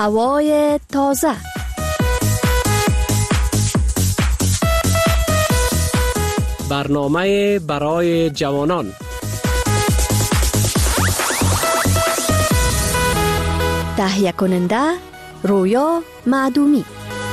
هوای تازه. برنامه برای جوانان. تهیه کننده رویا معدومی.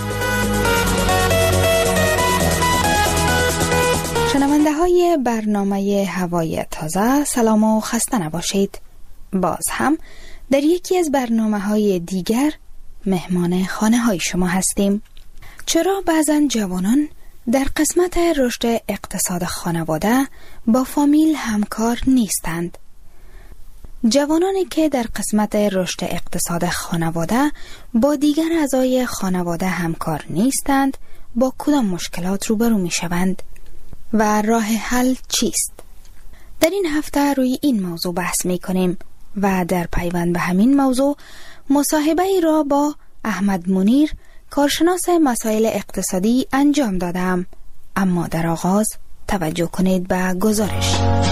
شنونده های برنامه هوای تازه، سلام و خسته نباشید. باز هم در یکی از برنامه های دیگر مهمان خانه های شما هستیم. چرا بعضن جوانان در قسمت رشد اقتصاد خانواده با فامیل همکار نیستند؟ جوانانی که در قسمت رشد اقتصاد خانواده با دیگر اعضای خانواده همکار نیستند، با کدام مشکلات روبرو می شوند و راه حل چیست؟ در این هفته روی این موضوع بحث می کنیم و در پیوند به همین موضوع مصاحبه ای را با احمد منیر، کارشناس مسائل اقتصادی انجام دادم. اما در آغاز توجه کنید به گزارش.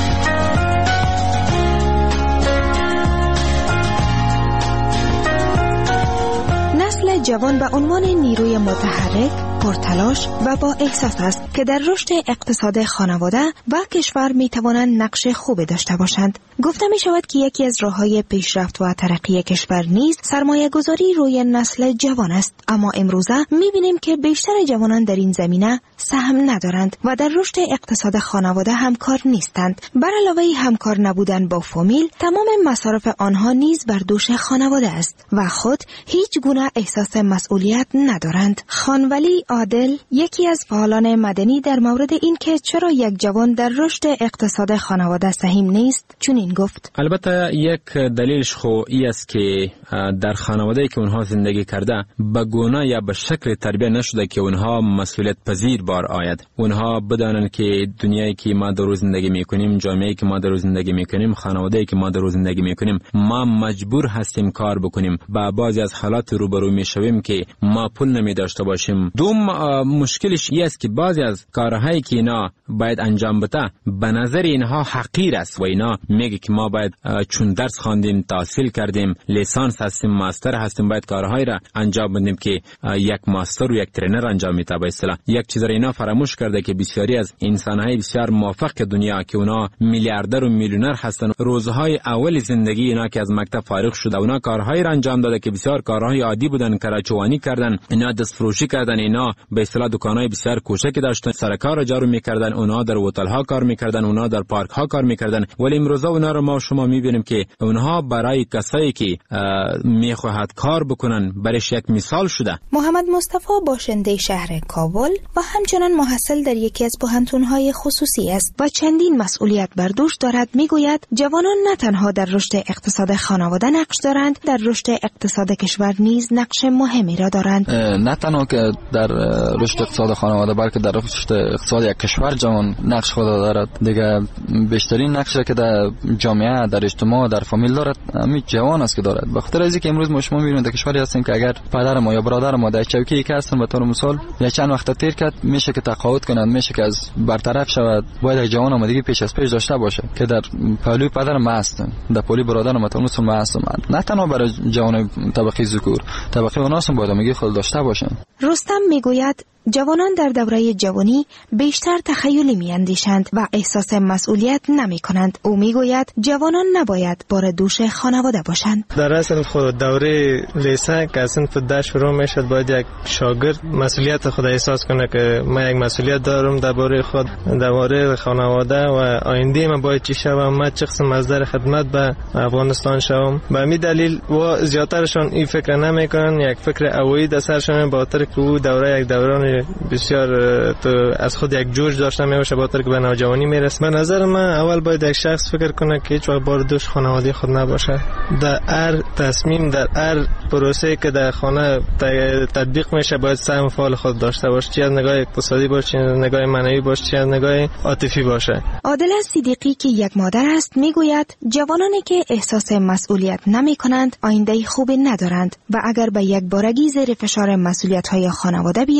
نسل جوان به عنوان نیروی متحرک، پرتلاش و با احساس است که در رشد اقتصاد خانواده و کشور می توانند نقش خوبی داشته باشند. گفته می شود که یکی از راه‌های پیشرفت و ترقی کشور نیز سرمایه گذاری روی نسل جوان است. اما امروزه می بینیم که بیشتر جوانان در این زمینه سهم ندارند و در رشد اقتصاد خانواده همکار نیستند. بر علاوه همکار نبودن با فامیل، تمام مصارف آنها نیز بر دوش خانواده است و خود هیچ گونه احساس مسئولیت ندارند. خانولی عادل، یکی از فعالان مدنی، در مورد این که چرا یک جوان در رشد اقتصاد خانواده سهم نیست چنین گفت: البته یک دلیلش خو ای است که در خانواده‌ای که اونها زندگی کرده به گونه یا به شکل تربیت نشده که اونها مسئولیت پذیر بار آید. اونها بدانند که دنیایی که ما در زندگی میکنیم، جامعه‌ای که ما در زندگی میکنیم، خانواده‌ای که ما در زندگی میکنیم، ما مجبور هستیم کار بکنیم. با بعضی از حالات روبرو میشویم که ما پول نمی داشته باشیم. دوم مشکلش این است که بعضی از کارهایی که اینا باید انجام بده به نظر اینها حقیر است و اینا میگه که ما باید چون درس خواندیم، تحصیل کردیم، لیسانس هستیم، ماستر هستیم، باید کارهایی را انجام بدیم که یک ماستر و یک ترینر انجام میده. به اصطلاح یک چیز را اینا فراموش کرده که بسیاری از انسان‌های بسیار موفق دنیا که اونا میلیاردر و میلیونر هستن، روزهای اول زندگی اینا که از مکتب فارغ شده اونا کارهایی را انجام داده که بسیار کارهای عادی بودن، کراچوانی کردن، اینا دستفروشی کردن، اینا به اصطلاح دکانای بسیار کوچکی داشتن، سرکار جارو میکردن، اونا در هتل ها کار میکردن، اونا در پارک ها کار میکردن. ولی امروزه اونا رو ما شما میبینیم که اونها برای کسایی که میخواهد کار بکنن برایش یک مثال شده. محمد مصطفی باشنده شهر کابل و همچنان محصل در یکی از پوهنتون‌های خصوصی است و چندین مسئولیت بر دوش دارد. میگوید جوانان نه تنها در رشد اقتصاد خانواده نقش دارند، در رشد اقتصاد کشور نیز نقش مهمی را دارند. نه تنها که در رشد اقتصاد خانواده بلکه در رشد اقتصاد یک کشور جوان نقش خود دارد. دیگه بیشترین نقشی که در جامعه، در اجتماع، در فامیل دارد همین جوان است که دارد. به خاطر اینکه امروز ما شما میبینید در کشوری هستیم که اگر پدر ما یا برادر ما در چوکی یک هستن، به طور مثال یا چند وقت تیر کرد، میشه که تقاعد کنند، میشه که از برطرف شود. باید یک جوان آمادگی پیش از پیش داشته باشه که در پهلوی پدر ما هستن، در پهلوی برادر ما، به مثال ما هستم. نه تنها برای جوان طبقه ذکور، طبقه اوناس هم باید آمادگی خود داشته باشن. رستم میگوید جوانان در دوره جوانی بیشتر تخیلی میاندیشند و احساس مسئولیت نمی کنند. او میگوید جوانان نباید بار دوش خانواده باشند. در اصل خود دوره لیسانس که اصلا فده شروع میشد، باید یک شاگرد مسئولیت خود احساس کنه که من یک مسئولیت دارم درباره خود، درباره خانواده و آینده من باید چی شوم، من چه قسم مصدر خدمت به افغانستان شوم. به همین دلیل و زیادترشان این فکر نمیکنن، یک فکر اوایی در سرشان به خاطر که او دوره یک دوران بسیار تو از خود یک جوش داشته میشه، با که به نوجوانی میرسه. به نظر من اول باید یک شخص فکر کنه که هیچ وقت بار دوش خانواده خود نباشه. در هر تصمیم، در هر پروسه که در خانه تطبیق میشه باید سهم فعال خود داشته باشه، چه از نگاه اقتصادی باشه، چه از نگاه معنوی باشه، چه از نگاه عاطفی باشه. عادل صدیقی که یک مادر است میگوید جوانانی که احساس مسئولیت نمی کنند آینده خوبی ندارند و اگر به یک بارگی زیر فشار مسئولیت‌های خانواده بیایند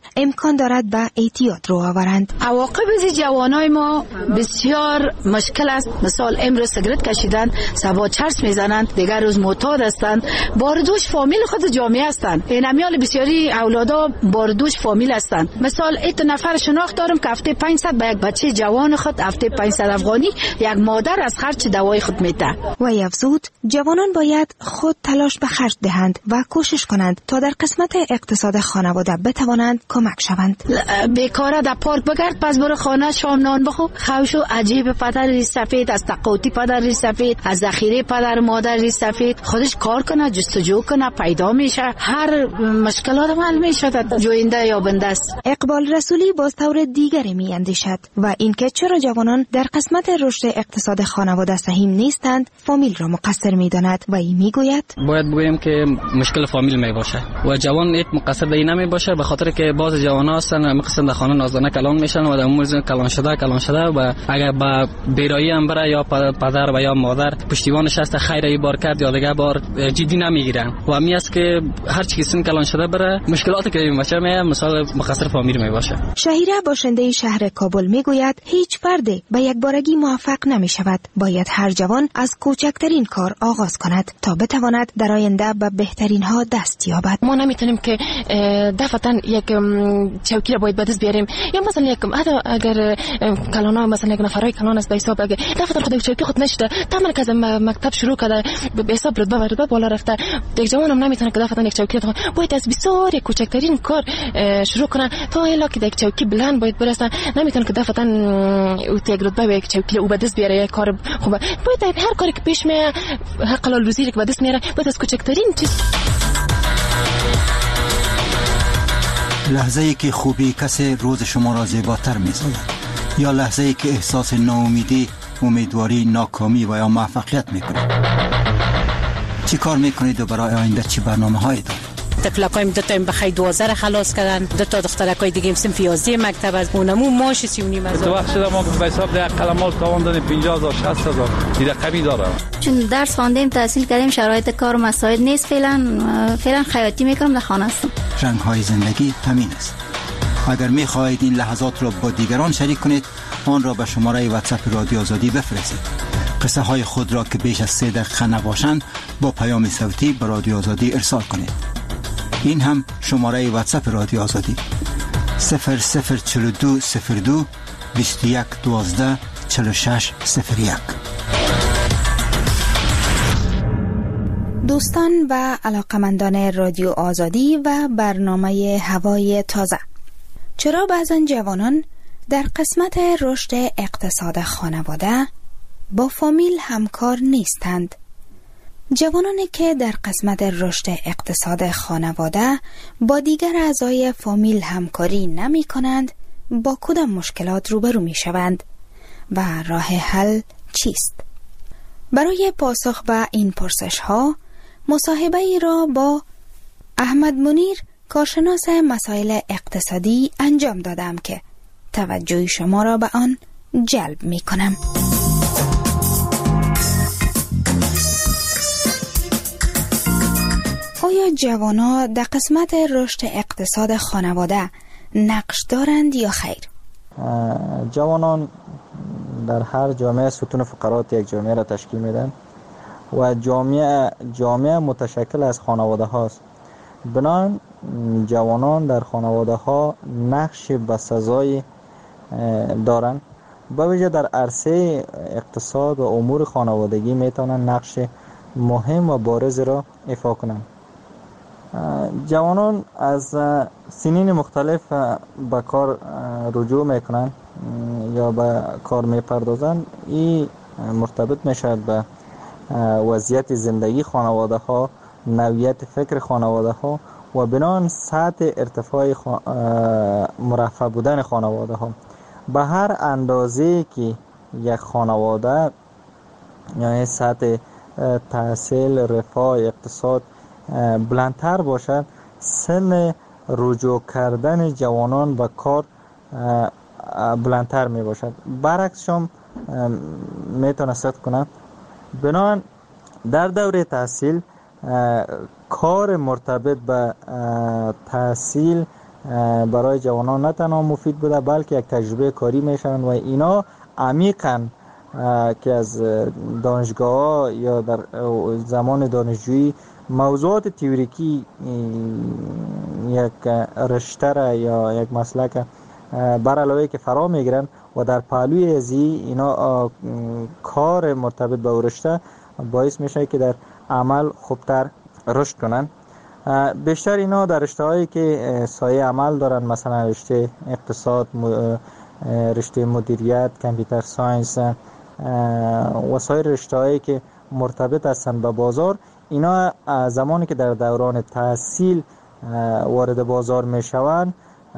امکان دارد به اعتیاد رو آورند. عواقب از جوانای ما بسیار مشکل است. مثال امروز سیگرت کشیدن، صبح چرس میزنند، دیگر روز معتاد هستند، باردوش فامیل خود جامعه هستند. این امیال بسیاری اولادا باردوش فامیل هستند. مثال ایت نفر شناخت دارم که هفته 500 به یک بچه جوان خود، هفته 500 افغانی یک مادر از خرج دوای خود میده. و افزود جوانان باید خود تلاش به خرج دهند و کوشش کنند تا در قسمت اقتصاد خانواده بتوانند کمک شوند. بیکاره در پارک بگرد، پس برو خانه شام نان بخو. خوشو عجیب پدر ریش سفید، از تقاطی پدر ریش سفید، از ذخیره پدر مادر ریش سفید، خودش کار کنه، جستجو کنه، پیدا میشه، هر مشکلات حل میشه، جوینده یا بنده است. اقبال رسولی باز طور دیگری می اندیشد و اینکه چرا جوانان در قسمت رشد اقتصاد خانواده سهیم نیستند فامیل را مقصر می داند و این می گوید باید بگویم که مشکل فامیل می باشه و جوان ایت مقصر به این نمی باشه، به خاطر که باز جوان هستن میخواستن در خانه نازدانه کلان میشن و در موزه کلان شده و اگر با بیرایی هم بره یا پدر و یا مادر پشتیبانش هست خیر ای بار کرد یا دیگه بار جدی نمیگیرن و می است که هر چی سن کلان شده بره مشکلاتی که بچه می مثال مقصر فامیل می باشه. شهیره باشنده شهر کابل می گوید هیچ فردی به یک بارگی موفق نمی شود. باید هر جوان از کوچکترین کار آغاز کند تا بتواند در آینده به بهترین ها دست یابد. ما نمیتونیم که دفعتا یک چوکی را باید به دست بیاریم یا مثلا یک اگر کلانا مثلا یک نفرای کلان است به حساب اگر دفعتا خود چوکی خود نشده تمام که از مکتب شروع کرده به حساب رتبه بالا رفته، یک جوان هم نمیتونه که دفعتا یک چوکی باید از بسیار یک کوچکترین کار شروع کنه تا الا که یک چوکی بلند باید برسه. نمیتونه که دفعتا او یک رتبه به یک چوکی او به دست بیاره یک کار خوبه. باید هر کاری که پیش میاد حق حلال روزی که به دست میاره باید از کوچکترین چیز. لحظه ای که خوبی کسی روز شما را زیباتر می‌سازد یا لحظه ای که احساس ناامیدی، امیدواری، ناکامی و یا موفقیت می‌کنید. چی کار می‌کنید و برای آینده چی برنامه‌هایی دارید؟ تفلقایم دو تا بخیر 12 خلاص کردن، دو تا دخترکای دیگه صنف 11 مکتب از اونمو ماش 39 هزار. تو وقت شده ما به حساب ده قلمال تاوان دادیم 50000 60000 دیگه کمی داره. چون درس خواندیم تحصیل کردیم شرایط کار و مساعد نیست، فعلا خیاطی میکنم در خانه هستم. رنگ‌های زندگی همین است. اگر می‌خواهید این لحظات را با دیگران شریک کنید آن را به شماره واتساپ رادیو آزادی بفرستید. قصه های خود را که بیش از 3 دقیقه نباشند با پیام صوتی به رادیو آزادی ارسال کنید. این هم شماره واتساپ رادیو آزادی 004202 21 12 46 01. دوستان و علاقمندان رادیو آزادی و برنامه هوای تازه، چرا بعضن جوانان در قسمت رشد اقتصاد خانواده با فامیل همکار نیستند؟ جوانانی که در قسمت رشد اقتصاد خانواده با دیگر اعضای فامیل همکاری نمی کنند با کدام مشکلات روبرو می شوند و راه حل چیست؟ برای پاسخ به این پرسش ها مصاحبه ای را با احمد منیر کارشناس مسائل اقتصادی انجام دادم که توجه شما را به آن جلب می کنم. آیا جوانان در قسمت رشد اقتصاد خانواده نقش دارند یا خیر؟ جوانان در هر جامعه ستون فقرات یک جامعه را تشکیل میدن و جامعه متشکل از خانواده هاست. بنابراین جوانان در خانواده ها نقش بسزایی دارند. با ویژه در عرصه اقتصاد و امور خانوادگی میتونن نقش مهم و بارز را ایفا کنند. جوانان از سنین مختلف به کار رجوع میکنن یا به کار میپردازن. این مرتبط میشه به وضعیت زندگی خانواده ها، نوعیت فکر خانواده ها و بنان سطح ارتفاع مرفه بودن خانواده ها. به هر اندازه که یک خانواده یعنی سطح تحصیل، رفاه، اقتصاد بلندتر باشد، سن رجوع کردن جوانان به کار بلندتر می باشد. برعکسش هم میتونه صدق کنم. بنابراین در دوره تحصیل کار مرتبط به تحصیل برای جوانان نه تنها مفید بوده بلکه یک تجربه کاری میشن و اینا عمیقاً که از دانشگاه یا در زمان دانشجویی موضوعات تئوریکی یک رشته یا یک مسلک بر علاوه که فرا میگیرن و در پهلوی ازی اینا کار مرتبط به رشته باعث میشه که در عمل خوبتر رشد کنن. بیشتر اینا در رشته‌هایی که سایه عمل دارن، مثلا رشته اقتصاد، رشته مدیریت، کامپیوتر ساینس و سایر رشته‌هایی که مرتبط هستن به بازار، اینا زمانی که در دوران تحصیل وارد بازار میشوند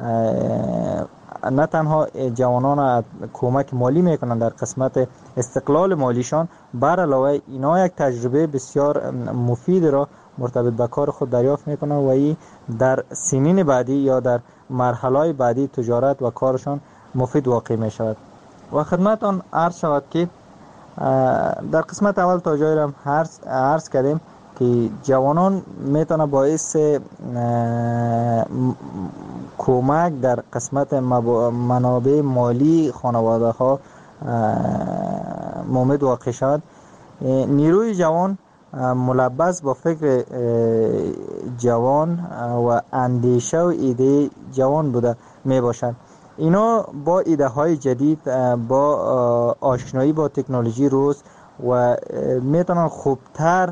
نه تنها جوانان کمک مالی میکنن در قسمت استقلال مالیشان، بر علاوه اینا یک تجربه بسیار مفید را مرتبط به کار خود دریافت میکنن و این در سنین بعدی یا در مرحله بعدی تجارت و کارشان مفید واقع میشود. و خدمتان عرض شود که در قسمت اول تا جایی را عرض کردیم که جوانان میتونه باعث کمک در قسمت منابع مالی خانواده ها ممد واقع شد. نیروی جوان ملبس با فکر جوان و اندیشه و ایده جوان بوده می باشند. اینا با ایده های جدید، با آشنایی با تکنولوژی روز و میتونن خوبتر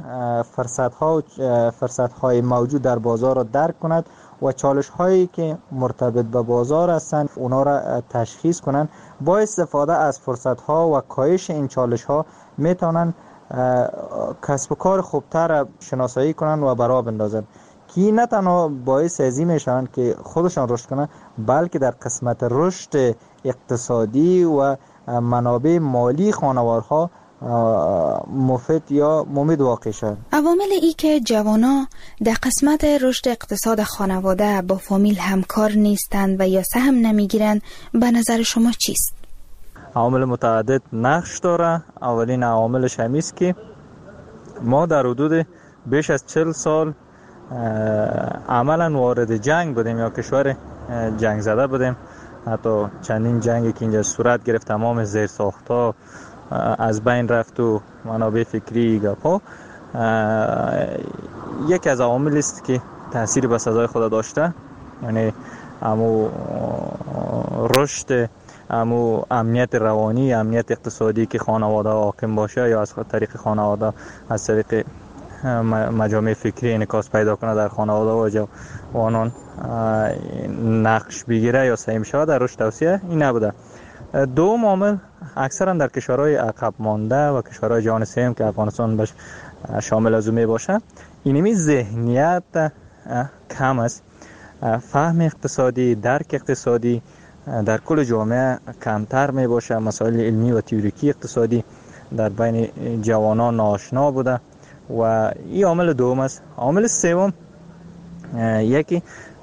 فرصت های موجود در بازار را درک کند و چالش هایی که مرتبط به بازار هستند اونا را تشخیص کنند. با استفاده از فرصت ها و کاهش این چالش ها میتونن کسب و کار خوبتر شناسایی کنند و برآ بندازند که نه تنها باعث ازی میشن که خودشان رشد کنند بلکه در قسمت رشد اقتصادی و منابع مالی خانوارها مفید یا ممید واقع شد. عوامل ای که جوانا در قسمت رشد اقتصاد خانواده با فامیل همکار نیستند و یا سهم نمیگیرند به نظر شما چیست؟ عوامل متعدد نقش داره. اولین عواملش همیست که ما در حدود بیش از 40 سال عملا وارد جنگ بودیم یا کشور جنگ زده بودیم. حتی چندین جنگی که اینجا صورت گرفت تمام زیرساخت‌ها از بین رفت و منابع فکری گپا. یکی از عوامل است که تأثیر به سزای خود داشته، یعنی امو رشد، امو امنیت روانی، امنیت اقتصادی که خانواده حاکم باشه یا از طریق خانواده از طریق مجامع فکری انعکاس پیدا کنه در خانواده و جوانان نقش بگیره یا سهم شود در رشد توسعه، این نبوده. دوم عامل اکثرا در کشورهای عقب مانده و کشورهای جهان سوم که افغانستان بهش شامل از می باشه، اینمی ذهنیت کم است. فهم اقتصادی، درک اقتصادی در کل جامعه کمتر می باشه. مسائل علمی و تئوریکی اقتصادی در بین جوانان ناآشنا بوده و این عامل دوم است. عامل سوم یکی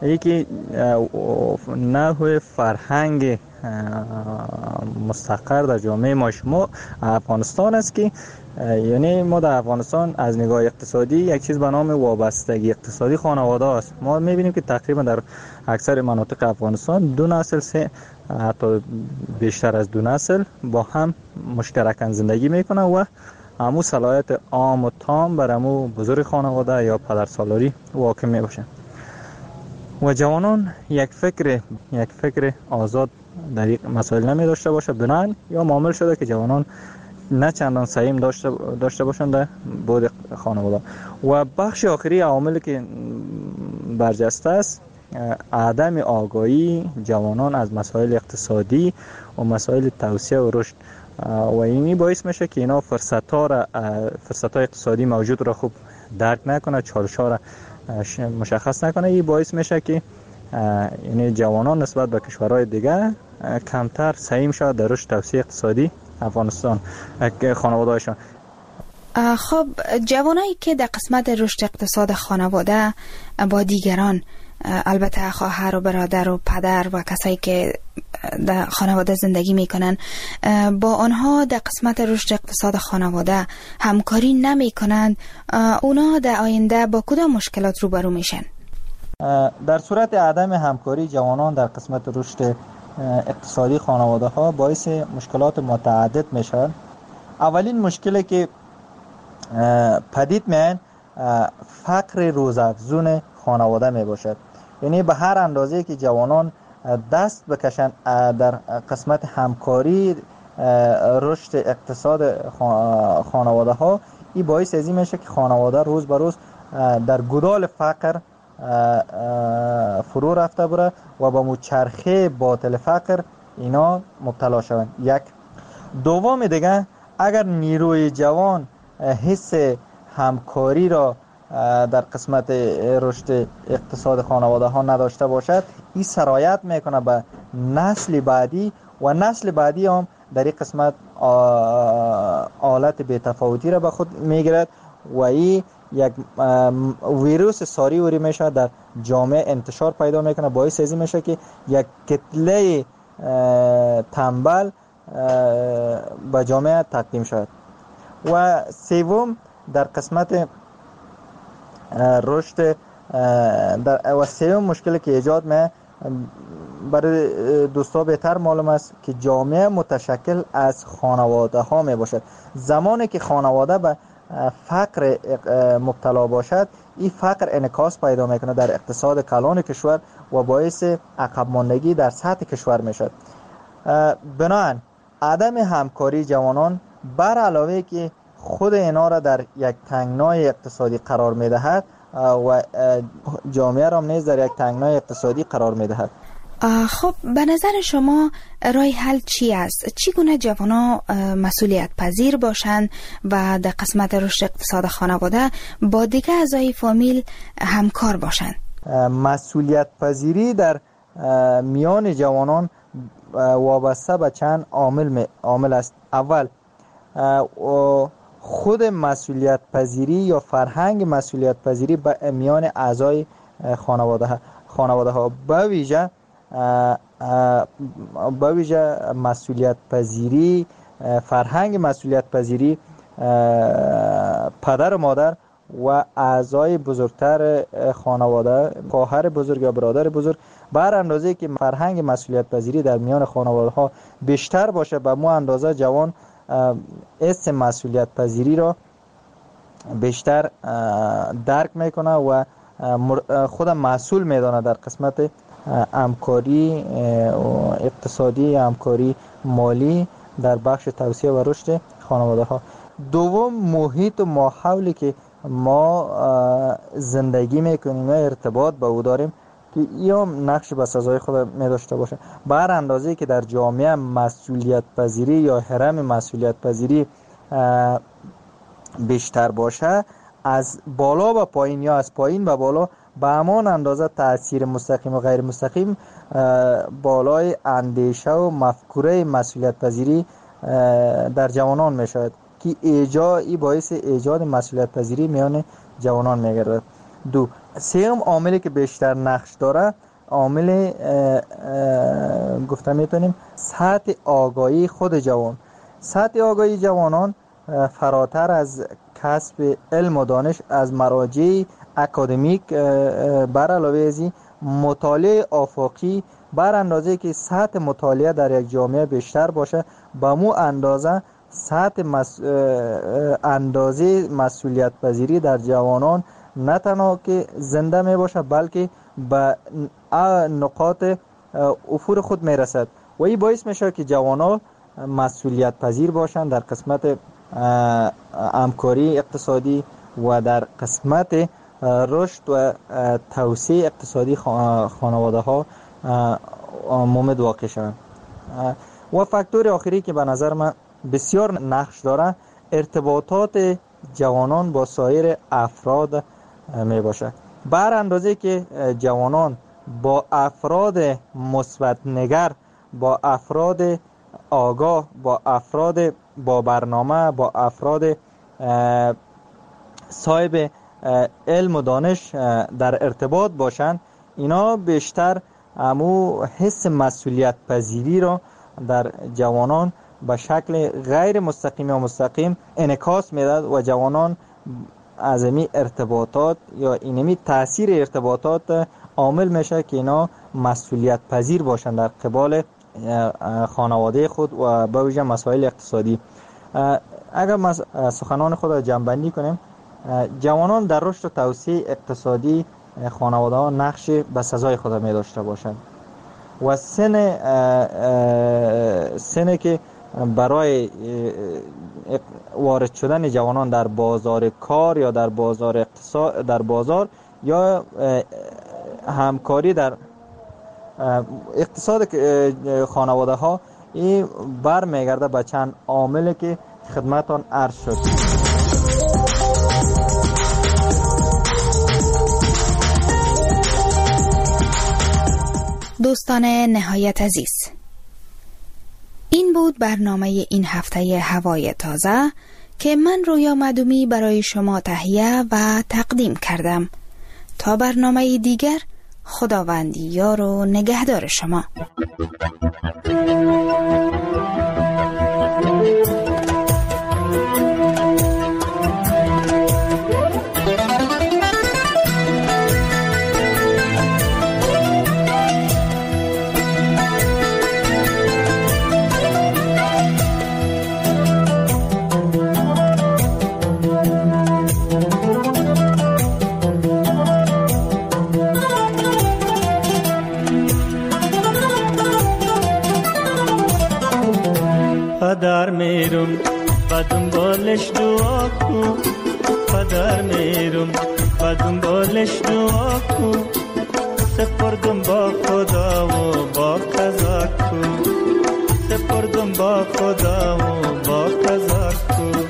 نحو فرهنگ مستقر در جامعه ما شما افغانستان است که یعنی ما در افغانستان از نگاه اقتصادی یک چیز به نام وابستگی اقتصادی خانواده است. ما میبینیم که تقریبا در اکثر مناطق افغانستان دو نسل حتی بیشتر از دو نسل با هم مشترکاً زندگی میکنن و همو صلاحیت عام و تام بر همو بزرگ خانواده یا پدرسالاری واقع می باشه و جوانان یک فکر آزاد در این مسائل نمی داشته باشه. بنان یا معامل شده که جوانان نه چندان سهم داشته باشند در بود خانواده. و بخش آخری عواملی که برجسته است عدم آگاهی جوانان از مسائل اقتصادی و مسائل توسعه و رشد و اینی باعث میشه که اینا فرصت‌های اقتصادی موجود را خوب درک نکنه، چالش‌ها را مشخص نکنه. این باعث میشه که یعنی جوانان نسبت به کشورهای دیگه کمتر سهم شود در رشد توسعه اقتصادی افغانستان خانواده‌هاشون. خب جوانایی که در قسمت رشد اقتصاد خانواده با دیگران، البته خواهر و برادر و پدر و کسایی که در خانواده زندگی میکنن، با آنها در قسمت رشد اقتصاد خانواده همکاری نمیکنند، اونا در آینده با کدام مشکلات روبرو میشن؟ در صورت عدم همکاری جوانان در قسمت رشد اقتصادی خانواده ها باعث مشکلات متعدد میشن. اولین مشکلی که پدید میاد فقر روزافزون خانواده می باشد. یعنی به هر اندازه که جوانان دست بکشند در قسمت همکاری رشد اقتصاد خانواده ها، این باعث از این میشه که خانواده روز به روز در گدال فقر فرو رفته بره و به مچرخه باطل فقر اینا مبتلا شوند. یک. دوم دیگه، اگر نیروی جوان حس همکاری را در قسمت رشد اقتصاد خانواده ها نداشته باشد، این سرایت میکنه به نسل بعدی و نسل بعدی هم در این قسمت حالت بی‌تفاوتی را به خود میگیرد و این یک ویروس ساری وری میشه در جامعه انتشار پیدا میکنه، باعث ازی میشه که یک کتله تنبل به جامعه تقدیم شد. و سوم، در قسمت رشد و سوم مشکلی که ایجاد می برای دوستا بهتر معلوم است که جامعه متشکل از خانواده ها می باشد. زمانی که خانواده به فقر مبتلا باشد، این فقر انعکاس پیدا میکنه در اقتصاد کلان کشور و باعث عقب ماندگی در سطح کشور میشد. بنابراین عدم همکاری جوانان بر علاوه که خود اینا را در یک تنگنای اقتصادی قرار میدهد و جامعه را نیز در یک تنگنای اقتصادی قرار میدهد. خب به نظر شما راه حل چی است؟ چگونه جوانان مسئولیت پذیر باشند و در قسمت رشد اقتصاد خانواده با دیگر اعضای فامیل همکار باشند؟ مسئولیت پذیری در میان جوانان وابسته به چند عامل است. اول، خود مسئولیت پذیری یا فرهنگ مسئولیت پذیری به میان اعضای خانواده ها به ویژه مسئولیت پذیری، فرهنگ مسئولیت پذیری پدر و مادر و اعضای بزرگتر خانواده، خواهر بزرگ یا برادر بزرگ، بر اندازه که فرهنگ مسئولیت پذیری در میان خانواده ها بیشتر باشه، به مو اندازه جوان اسم مسئولیت پذیری را بیشتر درک میکنه و خودم مسئول میدانه در قسمت همکاری اقتصادی، همکاری مالی در بخش توسعه و رشد خانواده ها. دوم، محیط و ماحولی که ما زندگی میکنیم، ارتباط با او داریم که این نقش به سزای خود می داشته باشه. بر اندازه که در جامعه مسئولیت پذیری یا هرم مسئولیت پذیری بیشتر باشه، از بالا به پایین یا از پایین به بالا به همان اندازه تأثیر مستقیم و غیر مستقیم بالای اندیشه و مفکوره مسئولیت پذیری در جوانان می شود که ای باعث ایجاد مسئولیت پذیری میان جوانان می گردد. دو، سوم عاملی که بیشتر نقش داره، عامل گفته میتونیم سطح آگاهی خود جوان. سطح آگاهی جوانان فراتر از کسب علم و دانش از مراجع اکادمیک، بر علاوه از این مطالعه آفاقی، بر اندازه که سطح مطالعه در یک جامعه بیشتر باشه، به مو اندازه سطح اندازه مسئولیت پذیری در جوانان نه تنها که زنده می باشه بلکه به نقاط افور خود می رسد و این باعث میشه که جوانان مسئولیت پذیر باشند در قسمت همکاری اقتصادی و در قسمت رشد و توسعه اقتصادی خانواده ها مومد واقع شوند. و فاکتور آخری که به نظر من بسیار نقش داره، ارتباطات جوانان با سایر افراد می باشه. بر اندازه که جوانان با افراد مثبت نگر، با افراد آگاه، با افراد با برنامه، با افراد صاحب علم و دانش در ارتباط باشند، اینا بیشتر امو حس مسئولیت پذیری را در جوانان به شکل غیر مستقیم یا مستقیم انعکاس میداد و جوانان از این ارتباطات یا اینمی تاثیر ارتباطات عامل میشه که اینا مسئولیت پذیر باشن در قبال خانواده خود و به ویژه مسائل اقتصادی. اگر سخنان خود را جمع‌بندی کنیم، جوانان در رشد و توسعه اقتصادی خانواده ها نقش به سزای خود می داشته باشند و سن که برای وارد شدن جوانان در بازار کار یا در بازار یا همکاری در اقتصاد خانواده ها این بر میگرده به چند عاملی که خدمتان عرض شد. دوستان نهایت عزیز، این بود برنامه این هفته هوای تازه که من رویا معدومی برای شما تهیه و تقدیم کردم. تا برنامه دیگر، خداوند یار و نگهدار شما. پدر میرم با دنبالش دعا کن، پدر میرم با دنبالش دعا کن، سپردم با خدا و با قضا کن، سپردم با خدا و با قضا کن.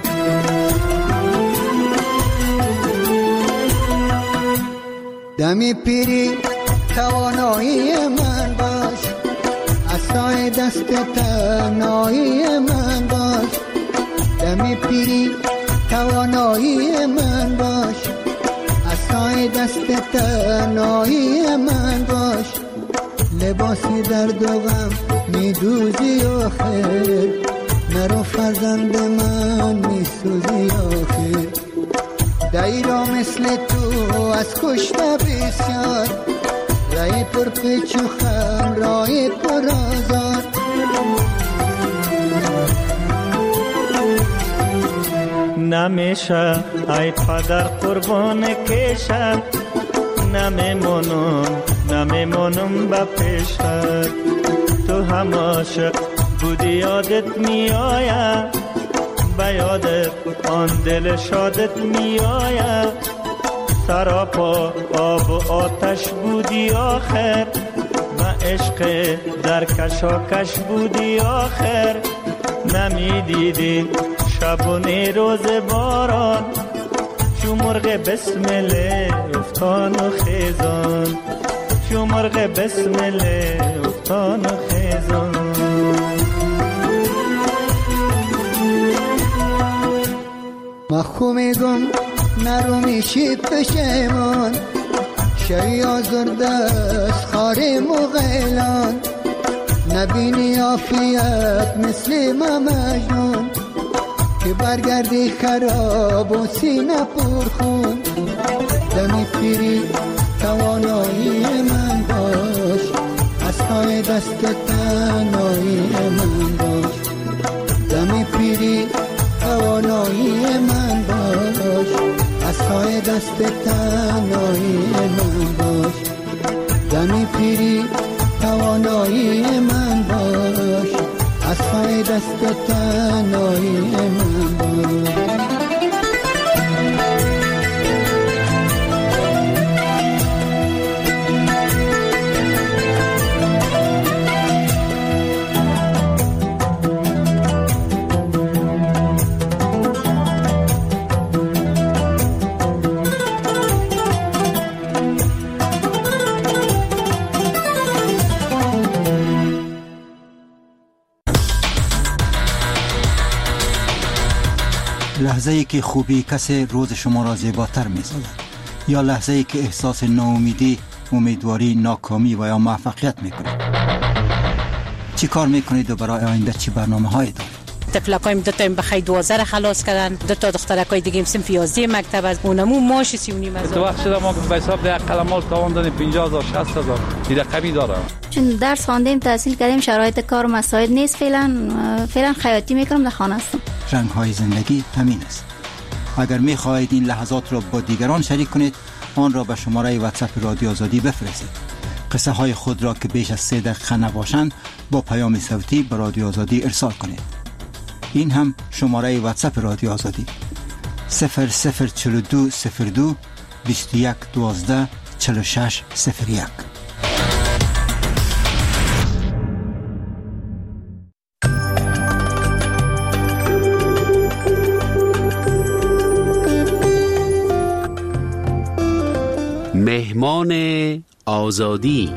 دمی پیری توانایی من باش، عصای دست تنهایی من باش. دمی پیری توانایی من باش، عصای دست تنهایی من باش. لباسی درد و غم میدوزی آخر، مرا فرزند من میسوزی آخر. دایرا مثل تو از کشته بسیار، رای پر پیچ و خم رای پر آزار. نمیشه ای پدر قربان کشم، نمیمونم با پیشت. تو هم عاشق بودی یادت میآید، به یادت آن دل شادت میآید. سراپا آب و آتش بودی آخر، و عشق در کشاکش بودی آخر. نمیدیدی شبونه روز باران، چو مرغ بسمله افتان و خیزان، چو مرغ بسمله افتان و خیزان. مخو میگم نرو میشی پشیمان، شوی آزرده از خار مغیلان. نبینی عافیت مثل ما مجنون، که برگردی خراب و سینه پرخون. دمی پیری توانایی من باش، عصای دست تنهایی من باش. دمی پیری توانایی من باش، عصای دست تنهایی من باش. دمی پیری توانایی من باش، عصای دست تنهایی من باش. لحظه‌ای که خوبی کسی روز شما را زیباتر می‌سازد، یا لحظه‌ای که احساس ناامیدی، امیدواری، ناکامی و یا موفقیت می‌کنید. چی کار می‌کنید و برای آینده چی برنامه‌هایی دارید؟ طفلکایم دو تا بخیر 12 خلاص کردن، دو تا دخترکای دیگه صنف 11 مکتب از اونمو ماش 3.5 تو وقت شده ما به حساب ده قلمال تاوان دادیم 50,000 60,000 این رقمی داره. چون درس خواندیم تحصیل کردیم شرایط کار مساعد نیست، فعلا خیاطی میکنم در خانه هستم. رنگ های زندگی همین است. اگر می خواهید این لحظات را با دیگران شریک کنید آن را به شماره واتساپ رادیو آزادی بفرستید. قصه های خود را که بیش از 3 دقیقه نباشند با پیام صوتی به رادیو آزادی ارسال کنید. این هم شماره واتساپ رادیو آزادی 0042 02 21 12 46 01. مهمان آزادی.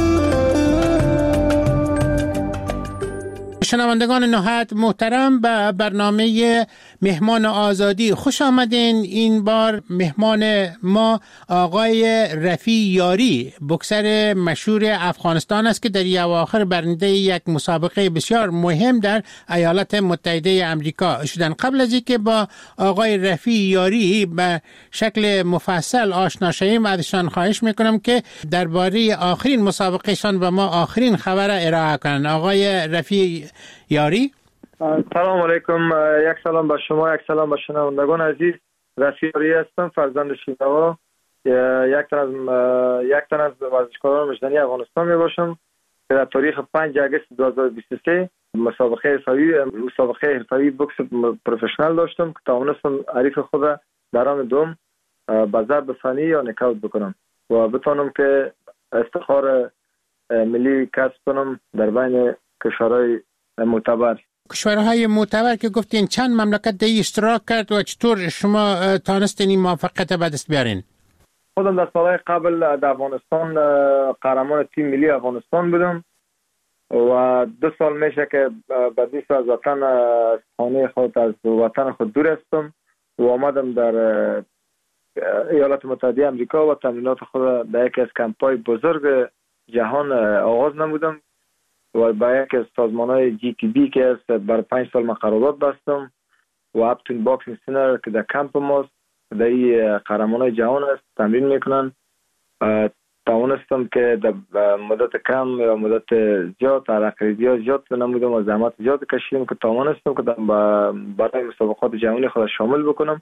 شنوندگان نهایت محترم به برنامه مهمان آزادی خوش آمدین. این بار مهمان ما آقای رفیع یاری، بوکسر مشهور افغانستان است که در اواخر برنده یک مسابقه بسیار مهم در ایالات متحده امریکا شدن. قبل از اینکه با آقای رفیع یاری به شکل مفصل آشنا شویم ازشان خواهش میکنم که درباره آخرین مسابقهشان به ما آخرین خبر ارائه کنند. آقای رفیع یاری. سلام علیکم. یک سلام به شما، یک سلام به شنوندگان عزیز. رفیع یاری هستم، فرزند شینوا، یک تن از ورزشکاران مجدنی افغانستان می باشم که در تاریخ 5 آگوست 2023 مسابقه حرفه‌ای بوکس پروفشنال داشتم که توانستم حریف خود در راند دوم به ضرب فنی یا نکاوت بکنم و بتوانم که افتخار ملی کسب کنم در بین کشورهای معتبر. کشورهای معتبر که گفتین چند مملکت در اشتراک کرد و چطور شما تانستین این موفقیت به دست بیارین؟ خودم در سالهای قبل در افغانستان قهرمان تیم ملی افغانستان بودم و 2 سال میشه که بدیس از وطن خانه خود از وطن خود دور هستم و آمدم در ایالات متحده امریکا و تمرینات خود در یکی از کمپ‌های بزرگ جهان آغاز نمودم و با یک از سازمان‌های GTB که است بر 5 سال من قرارداد بستم و اپتون باکسینگ سینر که در کمپ ماست در این قهرمان‌های جهان است تمرین میکنن. توانستم که در مدت کم یا مدت زیاد ترقیات زیاد نمودم و زحمت زیاد کشیدم که توانستم که برای مسابقات جهانی خود شامل بکنم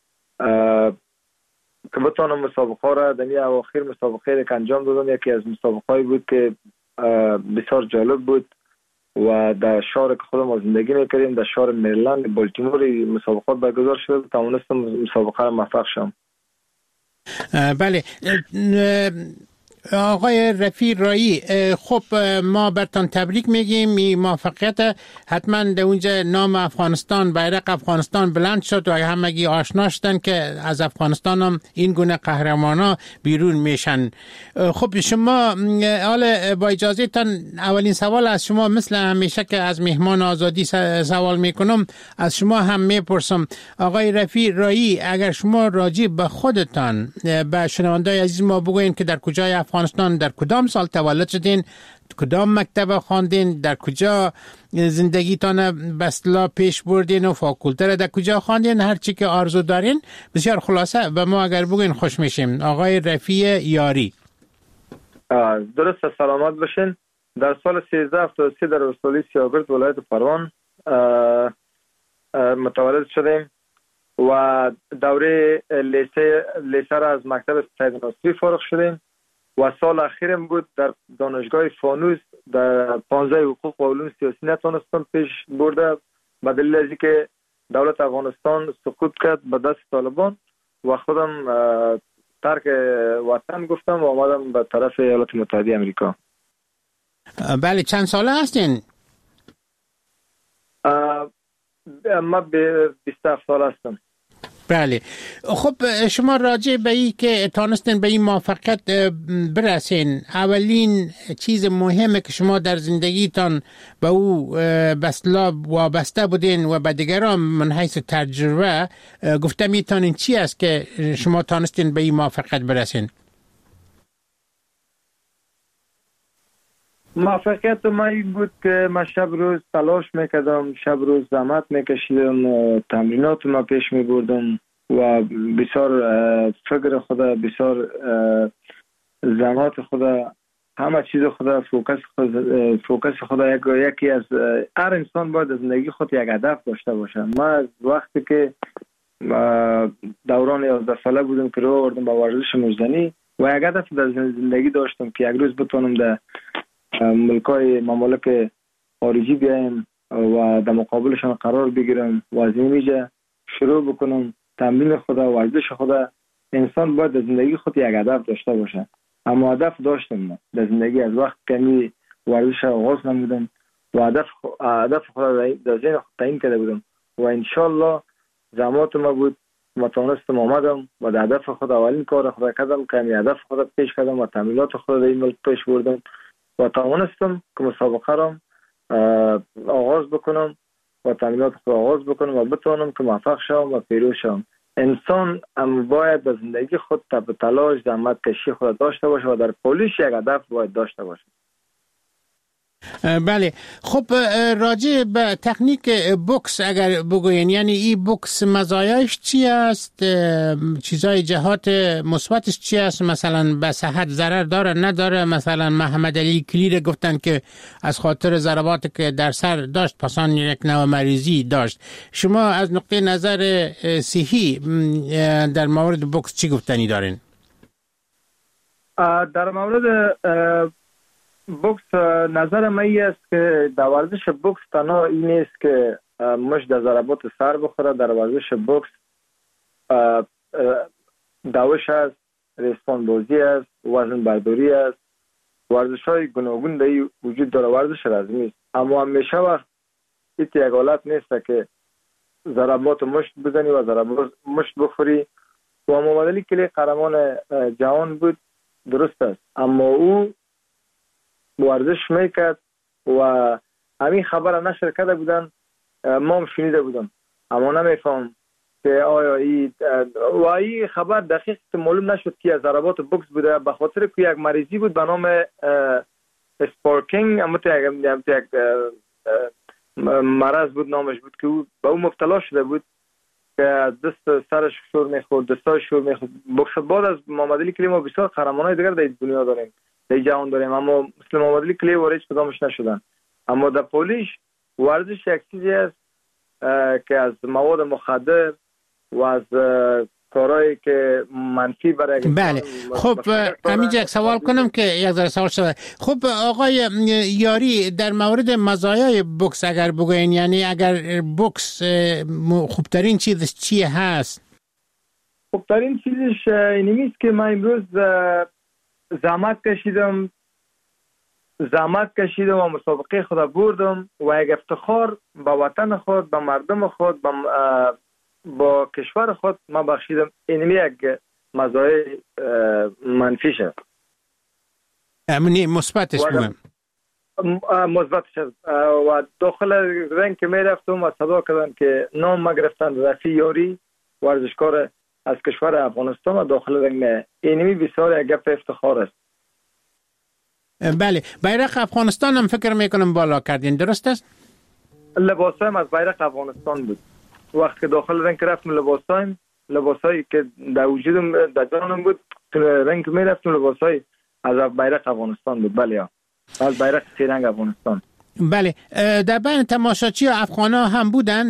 که بتوانم مسابقه را در اواخر مسابقه که انجام دادم. یکی از مسابقه‌ای بود که بسیار جالب بود و در شهر که خودم زندگی میکردیم در شهر مریلند بالتیمور مسابقات برگزار شد. توانستم مسابقه را موفق شدم. بله آقای رفیع یاری، خب ما برتان تبریک میگیم. این موفقیت حتما در اونجا نام افغانستان، بیرق افغانستان بلند شد و همگی آشنا شدن که از افغانستان هم این گونه قهرمانا بیرون میشن. خب شما حالا با اجازه تان اولین سوال از شما مثل همیشه که از مهمان آزادی سوال میکنم از شما هم میپرسم. آقای رفیع یاری، اگر شما راجع به خودتان به شنوندای عزیز ما بگوین که در کجای افغانستان در کدام سال تولد شدین، کدام مکتب خواندین، در کجا زندگیتان به اصطلاح پیش بردین و فاکولته در کجا خواندین، هر چی که آرزو دارین بسیار خلاصه به ما اگر بگین خوش میشیم. آقای رفیع یاری. درست سلامت باشین. در سال 1373 در ولسوالی سیاگرد ولایت پروان متولد شدیم و دوره لیسه را از مکتب سید ناصری فارغ شدیم و سال اخیرم بود در دانشگاه فانوس در 15 حقوق و علوم سیاسی نتونستم پیش برده به دلیل از اینکه دولت افغانستان سقوط کرد به دست طالبان و خودم ترک وطن گفتم و آمدم به طرف ایالات متحده امریکا. بله چند ساله هستین؟ ما به 27 سال هستم. بله خب شما راجع به این که تانستین به این موفقیت برسین، اولین چیز مهمه که شما در زندگیتان به او بسلا وابسته بودین و به دیگران من حیث تجربه گفته میتونین چی است که شما تانستین به این موفقیت برسین؟ موفقیت من این بود که من شب روز تلاش میکردم، شب روز زحمت میکشیدم، تمرینات ما پیش میبردم و بسیار فکر خدا، بسیار زحمت خدا، همه چیز خدا، فوکس خدا. یکی از هر انسان باید از زندگی خود یک هدف داشته باشه. من وقتی که دوران 11 ساله بودم که رو آوردم با ورزش مجدنی و یک هدف در زندگی داشتم که یک روز بتونم در ممالک خارجی بیایم و در مقابلشان قرار بگیرم و از این میجه شروع بکنم تمرین خدا، ورزش خدا. انسان باید در زندگی خود یک هدف داشته باشه. اما هدف داشتم من در زندگی از وقت کمی ورزش آغاز نمودم و هدف خدا در ذهن خود تعیین کرده بودم و انشالله زحمات ما بود و توانستم آمدم و در هدف خود اولین کار خدا کردم که هدف خود پیش کردم و تمرینات خود در این ملک پیش بردم و توانستم که مسابقه را آغاز بکنم و تمرینات خود آغاز بکنم و بتوانم که موفق شوم و پیروز شوم. انسان باید در زندگی خود تب تلاش زحمت کشی خود داشته باشه و در پولیش یک هدف باید داشته باشه. بله. خب راجع به تکنیک بوکس اگر بگوین، یعنی این بوکس مزایاش چی است؟ چیزای جهات مثبتش چی است؟ مثلا به صحت ضرر داره نداره؟ مثلا محمد علی کلیر گفتن که از خاطر ضرباتی که در سر داشت پسان یک نوع مریضی داشت. شما از نقطه نظر صحی در مورد بوکس چی گفتنی دارین؟ در مورد بوکس نظر من است که در ورزش بوکس تنها این نیست که مش در ضربات سر بخوره. در ورزش بوکس دوش است، ریسپان بازی است، وزن برداری است، ورزش های گوناگون در وجود داره. ورزش رزمی است اما همیشه وقت یک حالت نیست که ضربات مشت بزنی و ضربات مشت بخوری. و محمد علی کلی قهرمان جهان بود، درست است، اما او ورزش میکرد و همین خبر نشر کرده بودن، ما هم شنیده بودم اما نمیفهم که آیا این خبر دقیق معلوم نشد که از ضربات بوکس بوده، به خاطر که یک مریضی بود به نام اسپارکینگ، اما یک مرض بود نامش بود که او به او مبتلا شده بود که دست سرش شور میخورد، دستاش شور میخورد. بوکس بعد از محمد علی کلی ما بسیار قهرمانای دیگر در دنیا داریم، در جهان داریم، اما مثل محمد علی کلی وارد کدامش نشدن. اما در پولیش ورزش یک چیزی است که از مواد مخدر و از کارهایی که منفی برای بله. خب همینجا یک سوال کنم که یک ذره سوال شده. خب آقای یاری، در مورد مزایای بوکس اگر بگوین، یعنی اگر بوکس خوبترین چیزش چی هست؟ خوبترین چیزش اینه است که من امروز زحمت کشیدم و مسابقه خود بردم و یک افتخار با وطن خود، با مردم خود، با کشور خود ما بخشیدم. اینمی یک مزایای منفی شد. امنی مثبتش بگم. مثبتش و داخل رنگ که می رفتم و صدا کردن که نام ما گرفتن رفیع یاری، ورزشکار از کشور افغانستان و داخل رنگ. اینمی بسیار یک گپ افتخار است. بله. بیرق افغانستان هم فکر میکنم بالا کردین، درست است؟ لباسایم از بیرق افغانستان بود. وقتی که داخل رنگ رفتم لباسایی که در وجودم در جانم بود، تو رنگ می رفتم لباسایی از بیرق افغانستان بود. بله، از بیرق سه افغانستان. بله. در بین تماشاچی افغانا هم بودن؟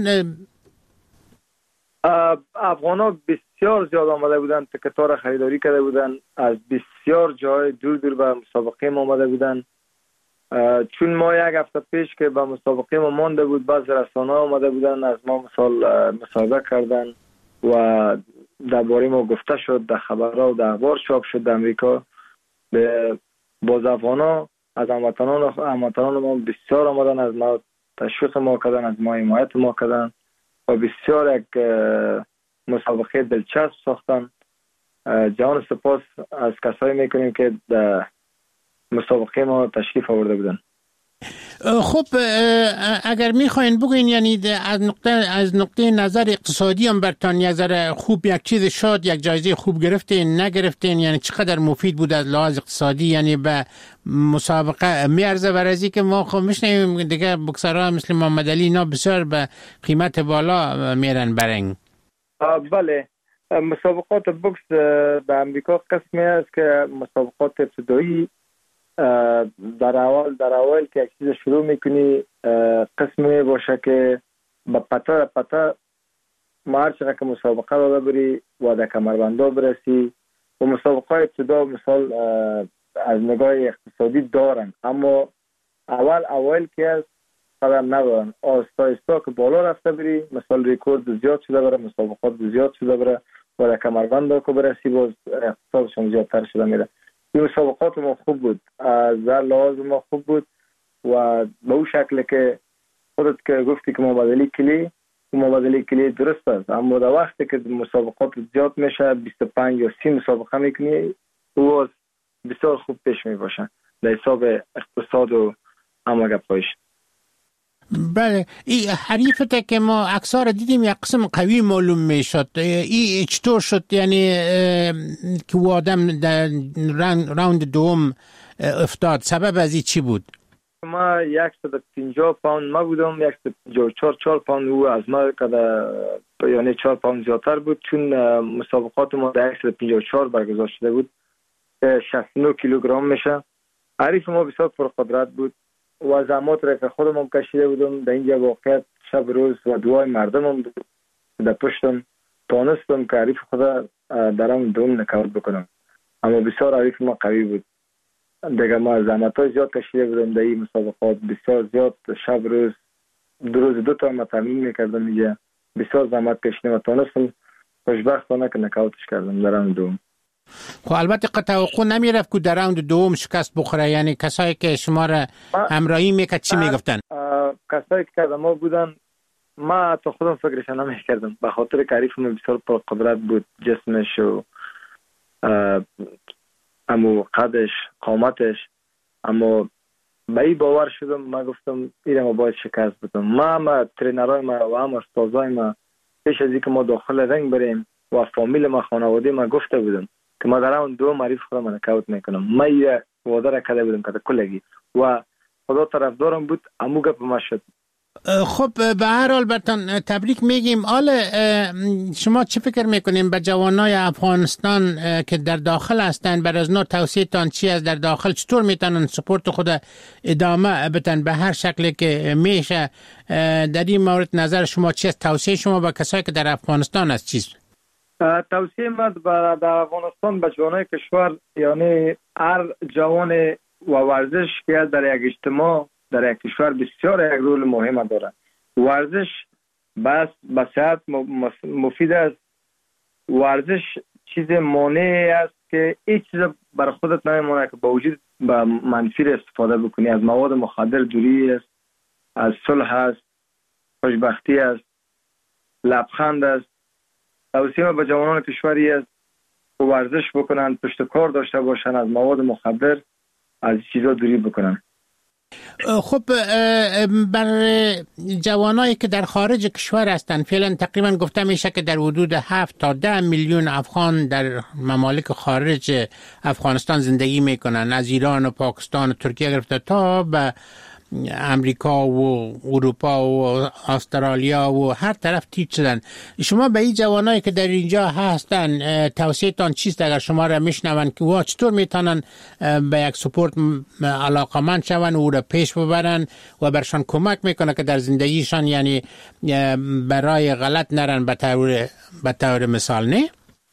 افغانا بسیار زیاد آمده بودن، تکتار خریداری کرده بودن، از بسیار جای دور دور به مسابقه ما آمده بودن. چون ما یک هفته پیش که به مسابقه ما مانده بود، بعض رسانه‌ها آمده بودن از ما مصاحبه کردن و درباره ما گفته شد، در خبرها و در اخبار چاپ شد در امریکا. باز افغانا از هموطنان ما بسیار آمدن، از ما تشویق ما کردن، از ما حمایت ما کردن و بسیار یک مسابقه دلچسب ساختن. جان سپاس از کسایی میکنیم که در مسابقه ما تشریف آورده بودن. خب اگر میخواین بگوین یعنی از نقطه نظر اقتصادی هم برتان یک ذره خوب یک چیز شد، یک جایزه خوب گرفتین نگرفتین، یعنی چقدر مفید بود از لحاظ اقتصادی، یعنی به مسابقه میارزه ورزی که ما خب میشنیم دیگه بکسرها مثل محمد علی اینا بسیار به قیمت بالا میرن برنگ. بله، مسابقات بوکس در امریکا قسمی است که مسابقات ابتدایی در اول که یک چیز شروع میکنی قسمی باشه که با پتا ما هر چقدر که مسابقه را بری و در کمربندا برسی و مسابقه ابتدا مثال از نگاه اقتصادی دارن، اما اول که از قدر ندارن، آستا که بالا رفته بری مثال ریکورد زیاد شده بره، مسابقات زیاد شده بره و در کمربندا که برسی باز اقتصادشون زیادتر شده میره. این مسابقات ما خوب بود، از لحاظ ما خوب بود و به اون شکل که خودت که گفتی که مبادله کلی درست است، اما در وقتی که مسابقات زیاد میشه 25 یا 30 مسابقه میکنی او بسیار خوب پیش می باشه در حساب اقتصاد و همه گپایش. بله، این حریفته که ما اکثر دیدیم یک قسم قوی معلوم می شد، این چطور شد یعنی که او آدم در راوند دوم افتاد؟ سبب از این چی بود؟ ما 150 پوند ما بودم، 154 پوند او از ما یعنی 4 پوند زیادتر بود، چون مسابقات ما در 154 برگزار شده بود 69 کیلوگرم میشه. حریف ما بسیار پرقدرت بود و زحمات را که خودم کشیده بودم در اینجا واقعیت شب روز و دعای مردم هم در پشتم تانستم که حریف خدا درم دوم نکاوت بکنم، اما بسیار حریف ما قوی بود دیگه. ما زحمت های زیاد کشیده بودم در این مسابقات، بسیار زیاد شب روز دو تا ما تمرین میکردم اینجا، بسیار زحمت کشیدم و تانستم خوشبختانه که نکاوتش کردم در راوند دوم. خب البته توقع نمیرفت که در راوند دوم شکست بخوره، یعنی کسایی که شما را همراهی میکرد چی میگفتن؟ کسایی که ما بودن ما تا خودم فکرش نمیکردم، به خاطر که حریف ما بسیار پرقدرت بود، جسمش و امو قدش قامتش، اما به این باور شدم ما گفتم ایره ما باید شکست بدم. ما ترینرهای ما و هم استازهای ما پیش از اینکه ما داخل رنگ بریم و فامیل ما خانواده ما گفته بودم که ما در اون دو حریف خودم نکاوت میکنم، ما یه وعده را کرده بودم که کلگی و خدا طرفدارم بود، امو گپ ما شد. خب به هر حال برتان تبریک میگیم. حالا شما چه فکر میکنیم به جوانای افغانستان که در داخل هستن، بر از نوع توصیه تان چی از در داخل چطور میتونن سپورت خود ادامه بدن به هر شکلی که میشه؟ در این مورد نظر شما چی است؟ توصیه شما به کسایی که در افغانستان است چیست؟ توصیه من در افغانستان به جوانای کشور، یعنی هر جوان و ورزش که در یک اجتماع در یک کشور بسیار یک رول مهم داره. ورزش بس به صحت مفید است. ورزش چیز مانعی است که هیچ چیز بر خودت نمیمونه که با وجود به منفی استفاده بکنی. از مواد مخدر دوری است، از صلح است، خوشبختی است، لبخند است. توصیه به جوانان کشوری است که ورزش بکنن، پشت کار داشته باشن، از مواد مخدر از چیزا دوری بکنن. خب بر جوانایی که در خارج کشور هستند فعلا تقریبا گفته میشه که در حدود 7 تا 10 میلیون افغان در ممالک خارج افغانستان زندگی میکنن، از ایران و پاکستان و ترکیه گرفته تا به امریکا و اروپا و استرالیا و هر طرف تیپ شدن. شما به این جوانایی که در اینجا هستن توصیه تان چیست اگر شما را میشنون که وا چطور میتونن به یک سپورت علاقمند شون و او را پیش ببرن و برشان کمک میکنه که در زندگیشان یعنی برای غلط نرن به طور مثال؟ نه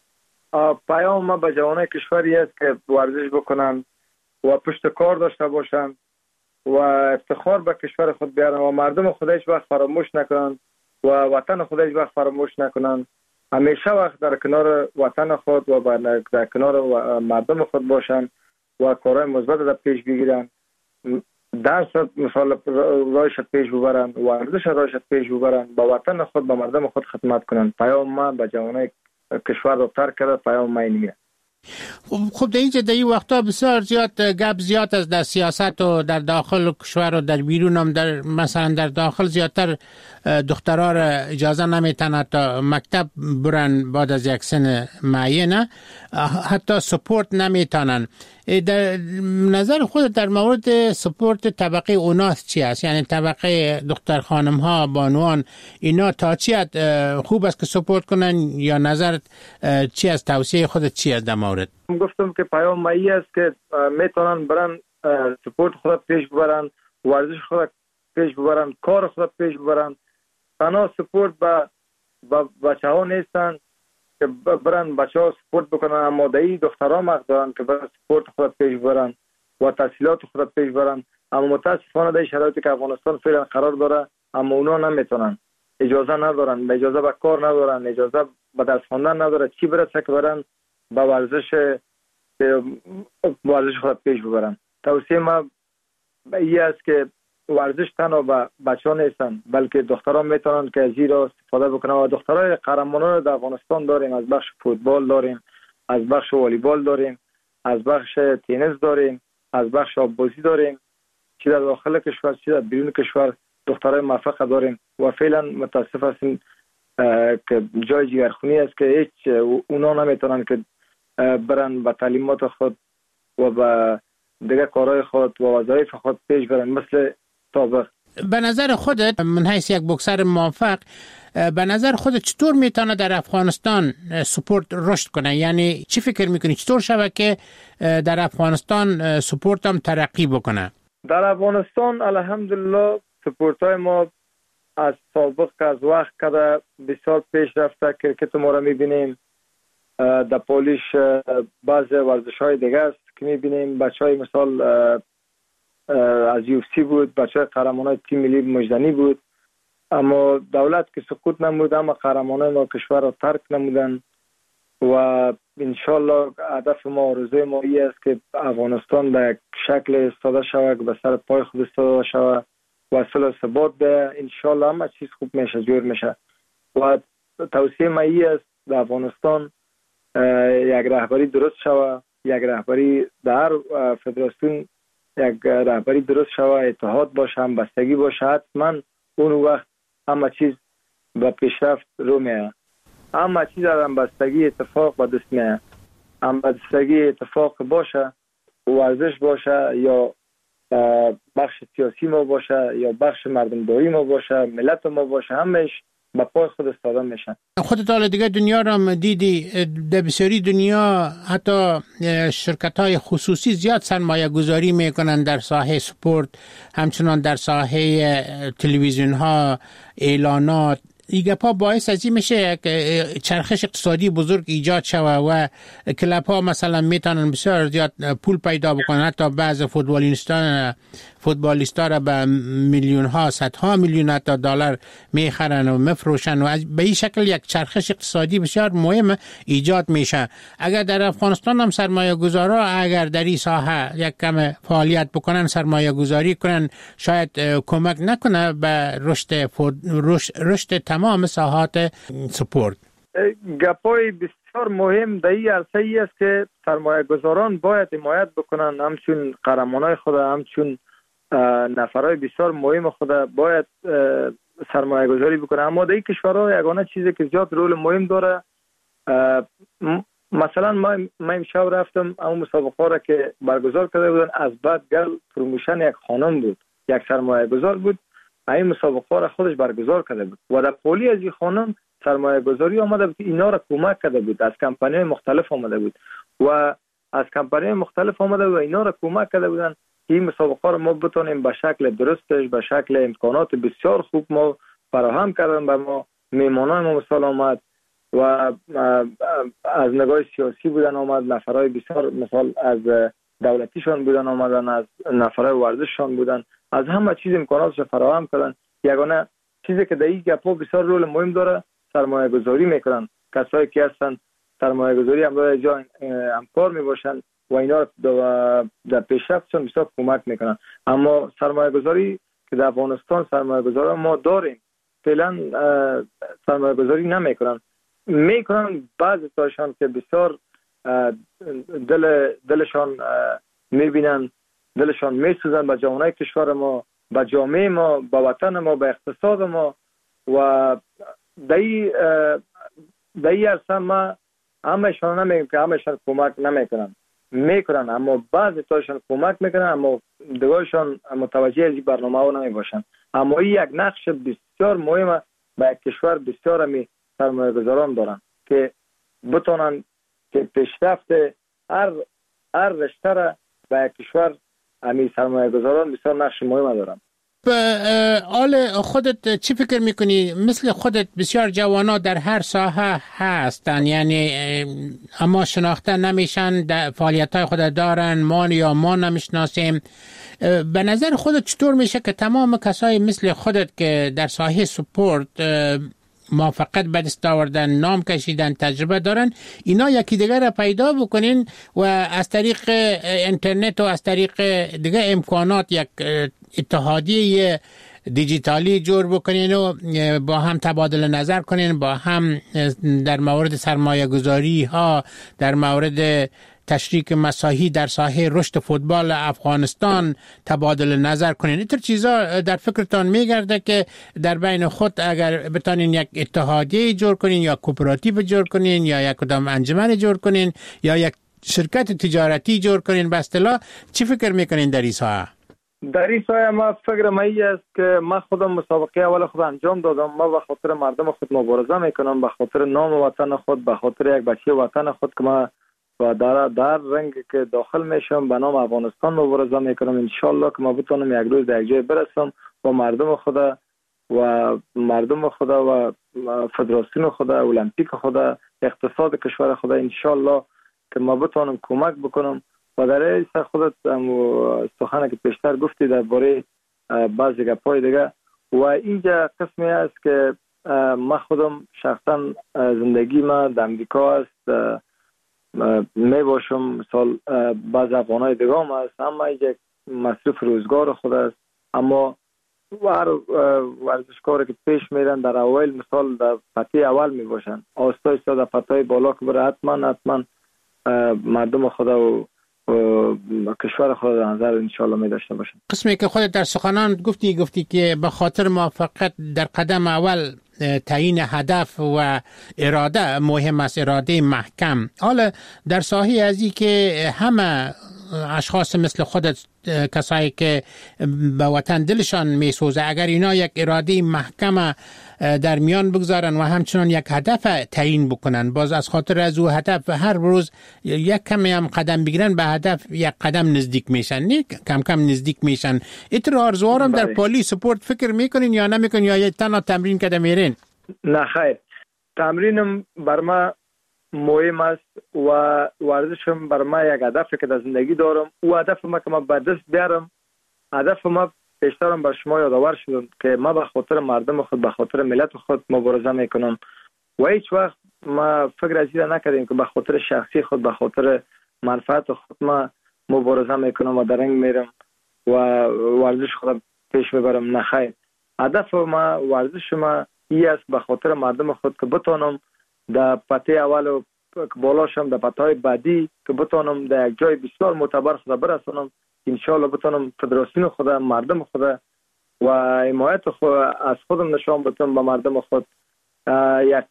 پیام ما به جوانای کشوری است که ورزش بکنن و پشت کار داشته باشن و افتخار به کشور خود بیارن و مردم خود هیچ وقت فراموش نکنن و وطن خود هیچ وقت فراموش نکنن. همیشه وقت در کنار وطن خود و در کنار مردم خود باشن و کارهای مثبت را پیش بگیرن. درس مثلا رایش پیش ببرن، ورزش رایش پیش ببرن، با وطن خود با مردم خود خدمت کنن. پیام ما به جوانای کشور رو ترک کرده، پیام ما اینه. خب در اینجا در این وقتا بسیار زیاد گپ زیاد از در سیاست و در داخل کشور و در بیرون هم در مثلا در داخل زیادتر دخترها را اجازه نمیتن تا مکتب برن بعد از یک سن معینه، حتی سپورت نمیتونن. در نظر خود در مورد سپورت طبقه اوناس چی است؟ یعنی طبقه دختر خانم ها بانوان اینا تا چی خوب است که سپورت کنن یا نظرت چی است؟ توصیه خودت چی است در مورد؟ گفتم که پیام مایی است که میتونن برن سپورت خود پیش ببرن، ورزش خود پیش ببرن، کار خود پیش ببرن. تنها سپورت با بچه ها نیستن که برن بچه ها سپورت بکنن، اما دایی دخترها مقد دارن که برن سپورت خود پیش ببرن و تحصیلات خود پیش ببرن. اما متاسفانه در شرایطی که افغانستان فعلا قرار داره اما اونا نمیتونن، اجازه ندارن، اجازه به کار ندارن، اجازه به درس خواندن نداره، چی برسه که برن با ورزش خود پیش ببرن. توصیه ما این است که ورزش تنها به بچه‌ها نیستن بلکه دخترها میتونن که از این را استفاده بکنن و دخترای قهرمانان در افغانستان داریم. از بخش فوتبال داریم، از بخش والیبال داریم، از بخش تنیس داریم، از بخش آببازی داریم، چی در داخل کشور چی در بیرون کشور دخترای موفق داریم و فعلا متاسف هستیم که جای جگرخونی است که هیچ اونا نمیتونن که برن به تعلیمات خود و به دیگه کارهای خود و وظایف خود پیش برن مثل سابق. به نظر خودت من حیث یک بوکسر موفق، به نظر خودت چطور میتونه در افغانستان سپورت رشد کنه؟ یعنی چی فکر میکنی چطور شود که در افغانستان سپورت هم ترقی بکنه؟ در افغانستان الحمدلله سپورت های ما از سابق از وقت کده بسیار پیش رفته. کرکت ما را میبینیم، در پولیش بعض ورزش های دیگه است که میبینیم. بچه های مثال از UFC بود، بچه های قهرمان های تیم ملی مجدنی بود، اما دولت که سکوت نمود، اما قهرمان های ما کشور را ترک نمودن و انشالله هدف ما آرزوی ما این است که افغانستان به یک شکل استاده شود که به سر پای خود استاده شود و صلح ثبات به انشالله همه چیز خوب میشه، جور میشه. و توصیه ما این است در افغانستان یک رهبری درست شود، یک رهبری در فدراسیون یک رهبری درست شود، اتحاد باشه، همبستگی باشه، حتما اون وقت همه چیز به پیشرفت رو میاد. همه چیز در همبستگی اتفاق به دست میاد. همبستگی اتفاق باشه، ورزش باشه یا بخش سیاسی ما باشه یا بخش مردمداری ما باشه، ملت ما باشه، همش با پای خود استاده میشن. خودت حالا دیگه دنیا را دیدی، در بسیاری دنیا حتی شرکت های خصوصی زیاد سرمایه گذاری میکنن در ساحه سپورت، همچنان در ساحه تلویزیون ها، اعلانات. این گپا باعث از این میشه که چرخش اقتصادی بزرگ ایجاد شود و کلاب ها مثلا میتونن بسیار زیاد پول پیدا بکنن، حتی بعض فوتبالیستا را به میلیون ها، صدها میلیون حتی دلار میخرن و مفروشن و به این شکل یک چرخش اقتصادی بسیار مهم ایجاد میشه. اگر در افغانستان هم سرمایه گذارا اگر در این ساحه یک کم فعالیت بکنن، سرمایه گذاری کنن، شاید کمک نکنه به رشد تمام ساحات سپورت. گپای بسیار مهم در این عرصه ای است که سرمایه گذاران باید حمایت بکنن، همچون قهرمانای خود، همچون نفرای بسیار مهم خود باید سرمایه گذاری بکنن. اما در این کشورها یگانه چیزی که زیاد رول مهم داره، مثلا ما امشب رفتم اون مسابقه را که برگزار کرده بودن، از بعد گل پروموشن یک خانم بود، یک سرمایه گذار بود، این مسابقه را خودش برگزار کرده بود و در پولی از این خانم سرمایه گذاری آمده بود، اینا را کمک کرده بود، از کمپانی مختلف آمده بود و از کمپانی مختلف آمده بود و اینا را کمک کرده بودن که این مسابقه را ما بتونیم به شکل درستش، به شکل امکانات بسیار خوب ما فراهم کردن به ما. میمانای ما مثال آمد و از نگاه سیاسی بودن آمد، نفرای بسیار مثال از دولتیشان بودن آمدن، از نفرای ورزششان بودن، از همه چیز امکاناتش فراهم کردن. یگانه چیزی که در این گپا بسیار رول مهم داره سرمایه گذاری میکنن. کسایی که هستن سرمایه گذاری هم داره جا همکار میباشن و اینا در پیشرفتشون بسیار کمک میکنن. اما سرمایه گذاری که در افغانستان سرمایه گذاری ما داریم فعلا سرمایه گذاری نمیکنن. بعضی تاشان که بسیار دلشان میبینن، دلشان میسوزن به جوانای کشور ما، به جامعه ما، به وطن ما، به اقتصاد ما. و دایی عرصه ما همشان نمیگم که همشان کمک میکنن، اما بعضی تاشان کمک میکنن، اما دیگرشان متوجه از این برنامه ها نمیباشن. اما این یک نقش بسیار مهمه به کشور. بسیار همی سرمایه گذاران دارن که بتونن که پیشرفت هر رشته را به کشور همی سرمایه گذاران بسیار نقش مهم دارن. آل خودت چی فکر میکنی؟ مثل خودت بسیار جوانا در هر ساحه هستن، یعنی اما شناخته نمیشن، فعالیت های خود دارن، ما نمیشناسیم. به نظر خودت چطور میشه که تمام کسای مثل خودت که در ساحه سپورت موفقیت به دست آوردن، نام کشیدن، تجربه دارن، اینا یکی دیگر را پیدا بکنین و از طریق اینترنت و از طریق دیگه امکانات یک اتحادیه دیجیتالی جور بکنین و با هم تبادل نظر کنین، با هم در مورد سرمایه گذاری ها، در مورد تشریک مساحی در ساحه رشد فوتبال افغانستان تبادل نظر کنین. اینطور چیزا در فکرتان میگرده که در بین خود اگر بتانین یک اتحادیه جور کنین یا کوپراتیو جور کنین یا یک کدام انجمن جور کنین یا یک شرکت تجارتی جور کنین، به اصطلاح چی فکر میکنین در این ساحه؟ در این ساحه ما فکر مایی است که ما خودم مسابقه اول خود انجام دادم. ما به خاطر مردم خود مبارزه میکنم، به خاطر نام وطن خود، به خاطر یک بچه وطن خود که ما و در رنگ که داخل میشم به نام افغانستان مبارزه میکنم. انشالله که ما بتونم یک روز در یک جای برسم و مردم خدا و فدراسیون خدا، المپیک خدا، اقتصاد کشور خدا، انشالله که ما بتونم کمک بکنم. و در این خودت سخنه که پیشتر گفتی درباره بعضی گپای دیگه و اینجا قسمی است که ما خودم شخصا زندگی ما در امریکا است، می باشم مثال بعض افغانای دیگه هم هست، اما اینجا مصرف روزگار خود است. اما ورزشکاری که پیش میرن در اول مثال در پته اول می باشن، آستا ایستا در پته بالا که بره حتما مردم خدا و کشور خود در نظر انشاءالله می داشته باشن. قسمی که خودت در سخنان گفتی که به خاطر موفقیت در قدم اول تعیین هدف و اراده مهم است، اراده محکم. حالا در ساحه ازی که همه اشخاص مثل خودت، کسایی که به وطن دلشان میسوزه، اگر اینا یک اراده محکم در میان بگذارن و همچنان یک هدف تعیین بکنن، باز از خاطر از او هدف هر روز یک کمی هم قدم بگیرن به هدف، یک قدم نزدیک میشن، نه کم کم نزدیک میشن. ایتر آرزوارم در پالی سپورت فکر میکنین یا نمیکنین یا یک تنها تمرین کده میرین؟ نه خیر، تمرینم بر ما مهم است و ورزشم بر ما یک هدفی که در زندگی دارم. او هدف ما که ما به دست بیارم، هدف ما پیشترم بر شما یادآور شدم که ما به خاطر مردم خود، به خاطر ملت خود مبارزه میکنم و هیچ وقت ما فکر از این نکردیم که به خاطر شخصی خود، به خاطر منفعت خود ما مبارزه میکنم و در رنگ میرم و ورزش خود پیش میبرم. نه خیر، هدف ما، ورزش ما این است به خاطر مردم خود که بتونم در پته اول و بالاشم در پته‌های بعدی که بتونم در یک جای بسیار معتبر خود برسونم. انشالله بتونم فدراسیون خود، مردم خود و حمایت خود از خودم نشان بدم به مردم خود. یک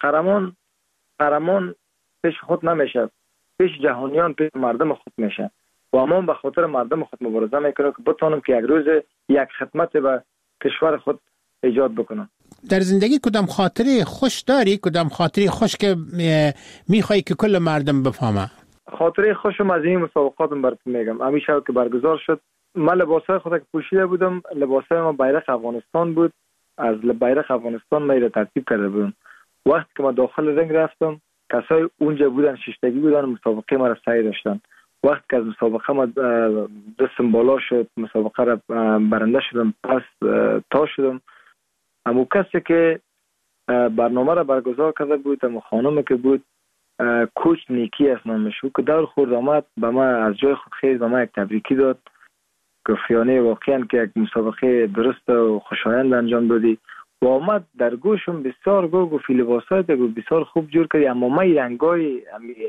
قهرمان پیش خود نمیشه، پیش جهانیان، پیش مردم خود میشه و ما به خاطر مردم خود مبارزه میکنم که بتونم که یک روز یک خدمت به کشور خود ایجاد بکنم. در زندگی کدام خاطره خوش داری؟ کدام خاطره خوش که میخوایی که کل مردم بفهمه؟ خاطره خوشم از این مسابقاتم براتون میگم. همیشه که برگزار شد، من لباسای خود که پوشیده بودم، لباسای ما بیرق افغانستان بود. از بیرق افغانستان ما ترتیب کرده بودم. وقتی که ما داخل رنگ رفتم، کسای اونجا بودن، ششتگی بودن، مسابقه ما را سعی داشتن. وقتی که از مسابقه ما دستم بالا شد، مسابقه را برنده شدم، پس تا شدم. اما کسی که برنامه را برگزار کرده بود، اما خانمی که بود، کوچ نیکی است نامش بود، که دور خورد آمد به ما از جای خود خیز به ما یک تبریکی داد. گفیانه واقعا که یک مسابقه درست و خوشایند انجام دادی و آمد در گوشم بسیار گفت لباسات بسیار خوب جور کردی، اما ما رنگای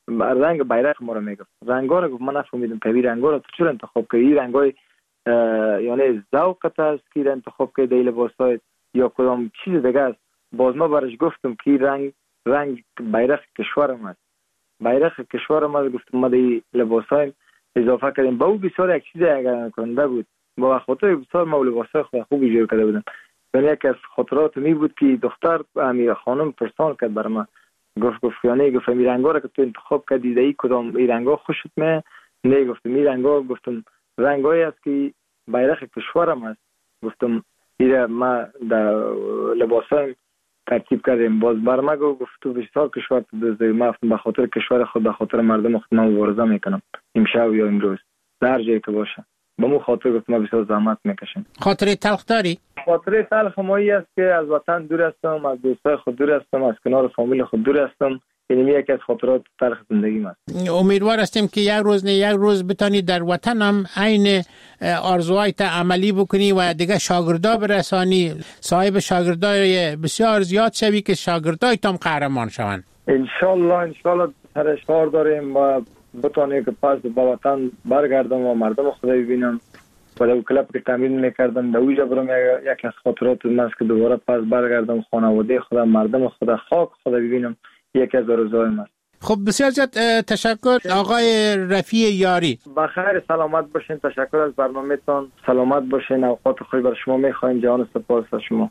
رنگ بیرق ما رو میگفت. رنگا رو گفت من نفهمیدم که این رنگا رو تو چرا انتخاب کردی؟ این رنگای یعنی ذوقت است که انتخاب کردی لباسای یا کدام چیز دیگه است؟ باز ما برش گفتم که رنگ بیرق کشورم است. بیرق کشورم است. گفتم ما دی لباسای اضافه کردیم. با او بسیار یک چیز اگر کننده بود. با خاطر بسیار ما لباسای خود خوبی جور کرده بودم. یعنی یک از خاطرات می بود که دختر امیر خانم پرسان کرد بر من. گفت یعنی گفت این رنگا رو که تو انتخاب کردی دی کدام این رنگا خوشت میاد؟ نه گفتم این رنگا، گفتم رنگایی است که بیرق کشورم است. گفتم ایره ما در لباسایم ترتیب کردیم. باز بر ما گفت تو بسیار کشور تو دوزی. ما به خاطر کشور خود به خاطر مردم خود من مبارزه میکنم امشب یا امروز در جایی که باشه. به مو خاطر گفت ما بسیار زحمت میکشیم. خاطره تلخ داری؟ خاطره تلخ مایی است که از وطن دور هستم، از دوستای خود دور هستم، از کنار فامیل خود دور هستم. این یکی از خاطرات تلخ زندگیم است. امیدوار هستیم که یک روز بتانی در وطن هم عین آرزوهایت عملی بکنی و دیگه شاگردا برسانی، صاحب شاگردای بسیار زیاد شوی که شاگردای تام قهرمان شوند. ان شاء الله سرش کار داریم و بتونیم که پس به وطن برگردم و مردم خدا ببینم. و در کلاب که تمرین میکردم در اوجا برم یک از خاطرات من است که دوباره پس برگردم خانواده خدا، مردم خدا، خاک خدا ببینم. یکی از آرزوهایم است. خب بسیار زیاد تشکر آقای رفیع یاری. بخیر سلامت باشین. تشکر از برنامه‌تان. سلامت باشین. اوقات خوبی برای شما می‌خوایم. جان سپاس از شما.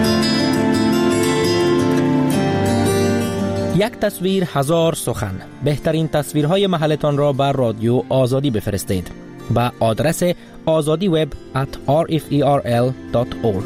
یک تصویر هزار سخن. بهترین تصویرهای محلتان را بر رادیو آزادی بفرستید با آدرس azadiweb@rferl.org.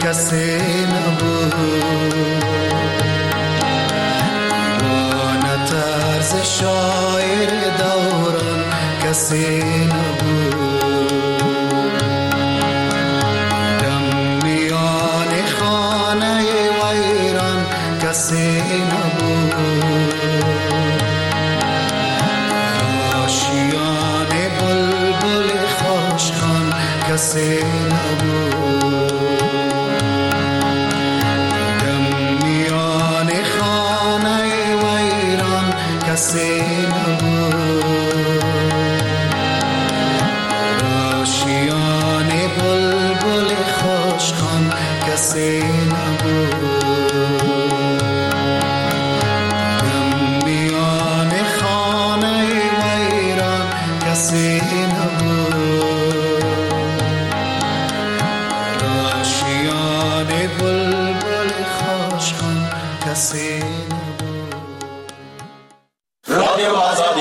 کسی نبود دیوانه طرز شاعر دوران کسی نبود دم میان خانه ویران کسی نبود آشیان بلبل خوشخوان کسی نبود دم میان خانه ویران کسی نبود آشیان بلبل خوشخوان کسی نبود کسی نبود آشیان بلبل خوشخوان کسی نبود. رادیو آزادی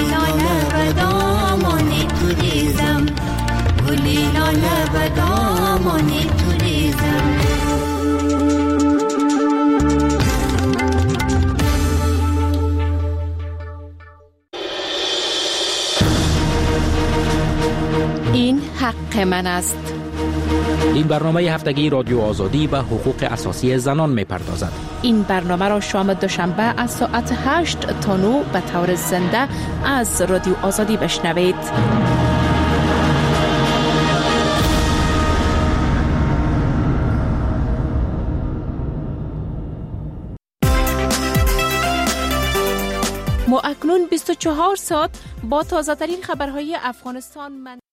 بدان سامان توریسم. این حق من است. این برنامه هفتگی رادیو آزادی به حقوق اساسی زنان می‌پردازد. این برنامه را شام دوشنبه از ساعت 8 تا 9 به طور زنده از رادیو آزادی بشنوید. ما اکنون 24 ساعت با تازه ترین خبرهای افغانستان